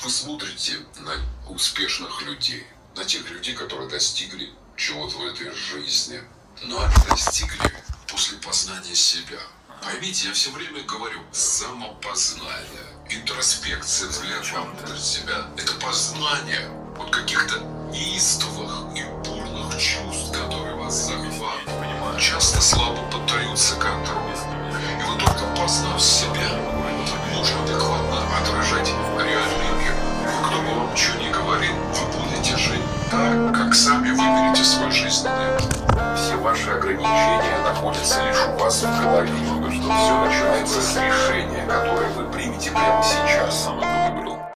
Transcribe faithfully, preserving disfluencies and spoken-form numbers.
Вы смотрите на успешных людей, на тех людей, которые достигли чего-то в этой жизни. Но они достигли после познания себя. Поймите, я все время говорю, самопознание, интроспекция, взгляд внутрь себя – это познание вот каких-то неистовых и бурных чувств, которые вас захватывают, часто слабо поддаются контролю. И вы только познав себя, нужно адекватно отражать реальный мир. И кто бы вам что ни говорил, вы будете жить так, как сами выберете свой жизненный путь. Все ваши ограничения находятся лишь у вас в голове. Все начинается с решения, которое вы примете прямо сейчас.